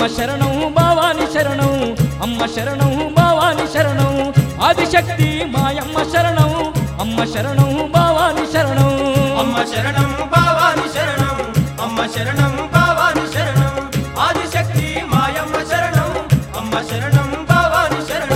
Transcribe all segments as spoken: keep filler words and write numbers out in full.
అమ్మ శరణం భవాని శరణం అమ్మ శరణం భవాని శరణం ఆదిశక్తి మాయమ్మ శరణం అమ్మ శరణం భవాని శరణం అమ్మ శరణం భవాని శరణం అమ్మ శరణం భవాని శరణం ఆదిశక్తి మాయమ్మ శరణం అమ్మ శరణం భవాని శరణం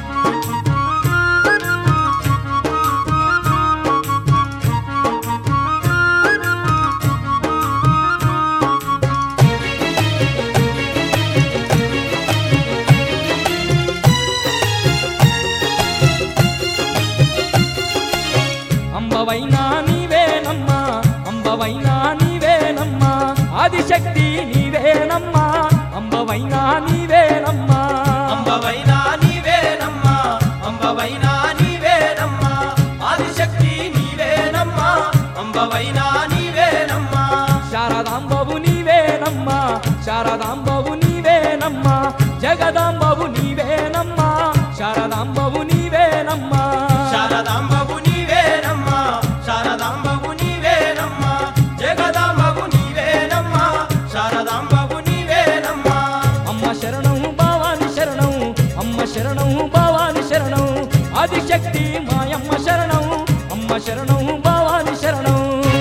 అంబవైనా నీవేనమ్మా అంబవైనా నీవేనమ్మా ఆదిశక్తి నీవేనమ్మా అంబవైనా నీవేనమ్మా అంబవైనా నీవేనమ్మా అంబవైనా నీవేనమ్మా ఆదిశక్తి నీవేనమ్మా అంబవైనా నీవేనమ్మా శారదాంబవు నీవేనమ్మా శారదాంబవు నీవేనమ్మా జగదాంబవు నీవేనమ్మా శారదాంబవు నీవేనమ్మా శారదాంబవు నీవేనమ్మా శారదాంబవు నీవేనమ్మా జగదాంబవు నీవేనమ్మా శారదాంబవు నీవేనమ్మా అమ్మ శరణం భవాని శరణం అమ్మ శరణం భవాని శరణం ఆదిశక్తి మాయమ్మ శరణం అమ్మ శరణం భవాని శరణం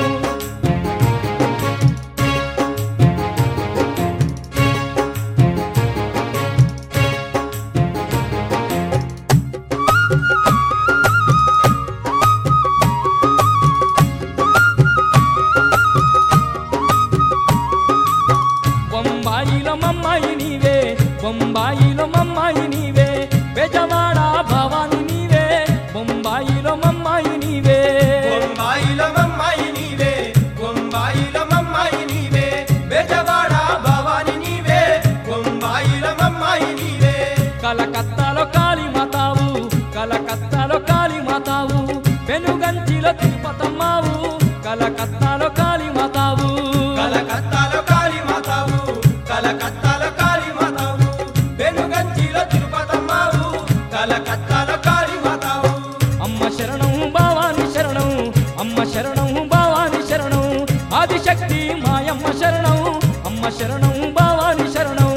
బొంబాయిలో మమ్మాయి నీవే బొంబాయిలో మమ్మాయి నీవే బెజవాడ భవాని నీవే బొంబాయిలో మమ్మాయి నీవే బొంబాయిలో మమ్మాయి నీవే బొంబాయిలో మమ్మాయి నీవే బెజవాడ భవాని నీవే బొంబాయిలో మమ్మాయి నీవే కలకత్తాలో కాళీ మాతావు కలకత్తాలో కాళీ మాతావు పెనుగంచిలో తిరుపతమ్మావు కలకత్తాలో కాళీ మాతావు కలకత్తాలో కాళీ మాతావు కలకత్తాలో కాళీ మాతావు వెనుగంచిలో తిరుపతమ్మావు కలకత్తాలో కాళీ మాతావు అమ్మ శరణం భవాని శరణం అమ్మ శరణం భవాని శరణం ఆదిశక్తి మాయమ్మ శరణం అమ్మ శరణం భవాని శరణం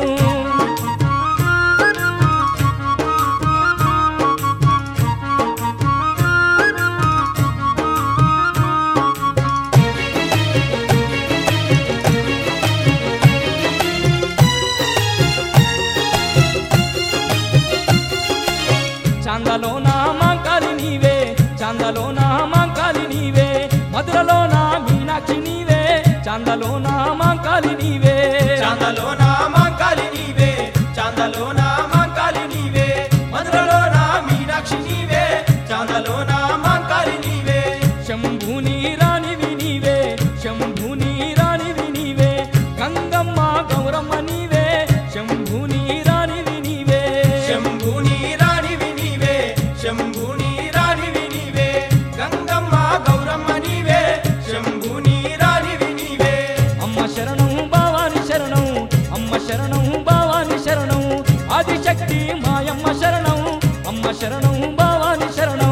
చాందలోనా మాంకాలి నీవే చాందలోనా మాంకాలి నీవే మధురలోనా మీనాక్షి నీవే చాందలోనా మాంకాలి నీవే చాందలోన మాంకాలి నీవే చాందలోన మాంకాలి నీవే మధురలోన మీనాక్షి నీవే చాందలోన మాంకాలి నీవే శంభుని రాణివి నీవే శంభుని రాణివి నీవే గంగమ్మ గౌరమ్మ నీవే శంభుని రాణివి నీవే శంభుని రాణివి నీవే శంభుని రాణివి నీవే గంగమ్మ గౌరమ్మ నీవే శంభుని రాణివి నీవే అమ్మ శరణం భవాని శరణం అమ్మ శరణం భవాని శరణం ఆదిశక్తి మాయమ్మ శరణం అమ్మ శరణం భవాని శరణం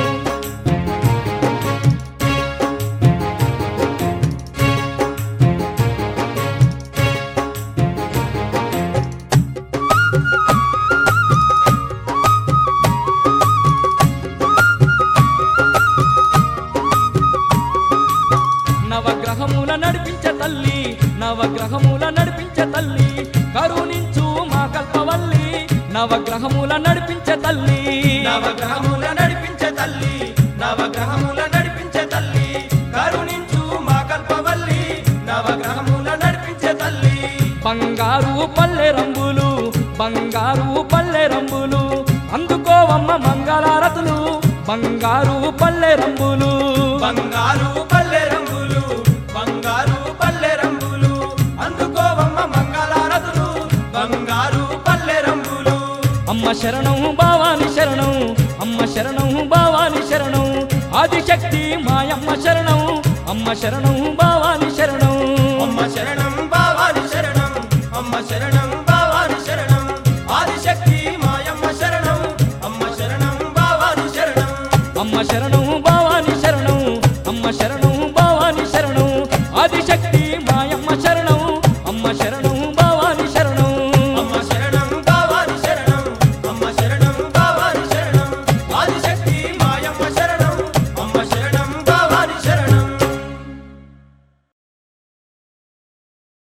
నవగ్రహముల నడిపించే తల్లి నవగ్రహముల నడిపించే తల్లి కరుణించు మా కల్పవల్లి నవగ్రహముల నడిపించే తల్లి నవగ్రహముల నడిపించే తల్లి నవగ్రహముల నడిపించే తల్లి కరుణించు మా కల్పవల్లి నవగ్రహముల నడిపించే తల్లి బంగారు పల్లె రంగులు బంగారు పల్లె రంగులు అందుకోవమ్మ మంగళారతులు బంగారు పల్లె రంగులు బంగారు పల్లె రంగులు బంగారు పల్లె రంగులు అందుకోవమ్మ మంగళారతులు బంగారు పల్లె రంగులు అమ్మ శరణం భవాని శరణం అమ్మ శరణం భవాని శరణం ఆదిశక్తి మాయమ్మ శరణం అమ్మ శరణం భవాని